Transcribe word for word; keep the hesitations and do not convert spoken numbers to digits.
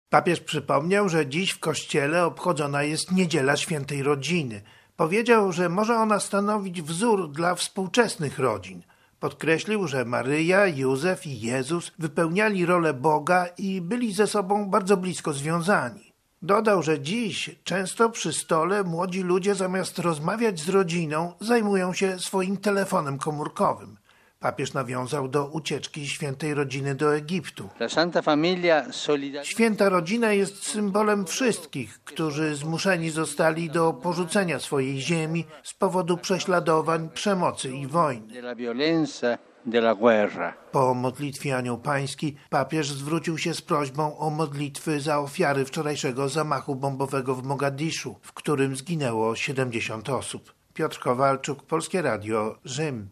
Papież przypomniał, że dziś w Kościele obchodzona jest Niedziela Świętej Rodziny. Powiedział, że może ona stanowić wzór dla współczesnych rodzin. Podkreślił, że Maryja, Józef i Jezus wypełniali rolę Boga i byli ze sobą bardzo blisko związani. Dodał, że dziś często przy stole młodzi ludzie zamiast rozmawiać z rodziną zajmują się swoim telefonem komórkowym. Papież nawiązał do ucieczki Świętej Rodziny do Egiptu. Święta Rodzina jest symbolem wszystkich, którzy zmuszeni zostali do porzucenia swojej ziemi z powodu prześladowań, przemocy i wojny. Po modlitwie Anioł Pański papież zwrócił się z prośbą o modlitwy za ofiary wczorajszego zamachu bombowego w Mogadiszu, w którym zginęło siedemdziesiąt osób. Piotr Kowalczuk, Polskie Radio, Rzym.